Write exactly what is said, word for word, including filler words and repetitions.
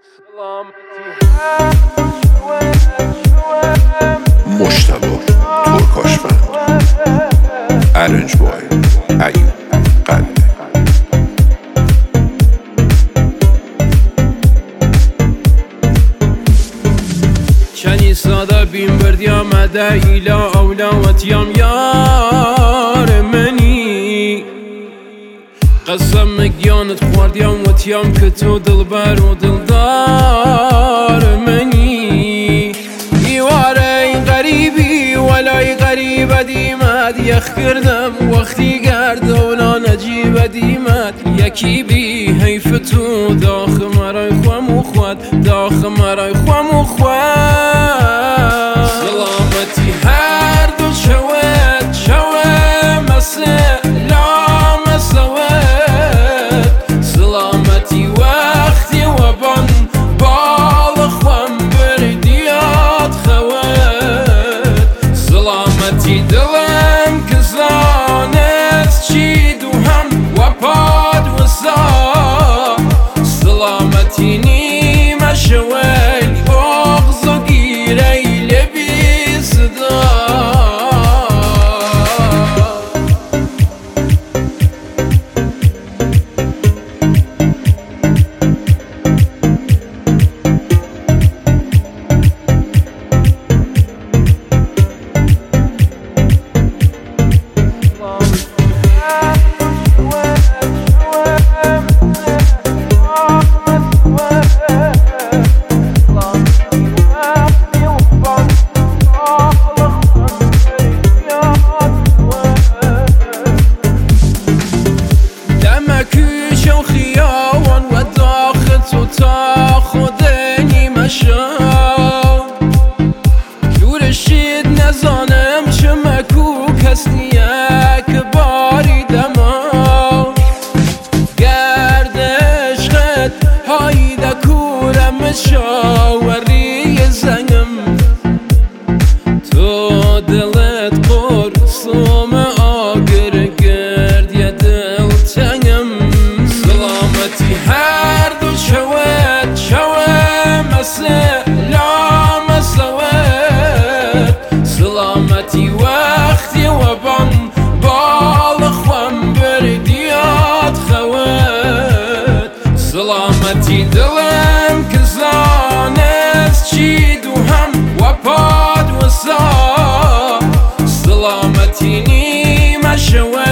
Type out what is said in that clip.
مجتبی ترکاشفند، ارنج بای ایوب قلعه. چنی ساده بیم بردیم مده ایلا اولا وتیم یار منی قسم مگیانت خوردیم وتیم که تو دلبر و دلدار منی ایواره غریبی ولای غریب دیمد یخ کردم وقتی گردونا نجیب دیمد یکی بی حیف تو داخ مرای خوام و خواد داخ مرای خوام و خواد سلامتی هر دو شود شود مسلام سود سلامتی وقتی و بان بال خوام بردیات خود سلامتی دلم کزانت چی دو هم و پاد و سا سلامتی نیم شوی بغض و گیره لبی صدا تا خودنی مشام جورشید نزانم چه مکوک هستیه که باری دما گردش خد های دکورم شاوری زنم تو دلت قرصوم آگر گرد یا دل تنگم سلامتی هر دو شود شود مسلام سود سلامتی وقتی و بان بال خوام بردیات خود سلامتی دلم کزانت چی دو هم و پاد و سا سلامتی نیم شود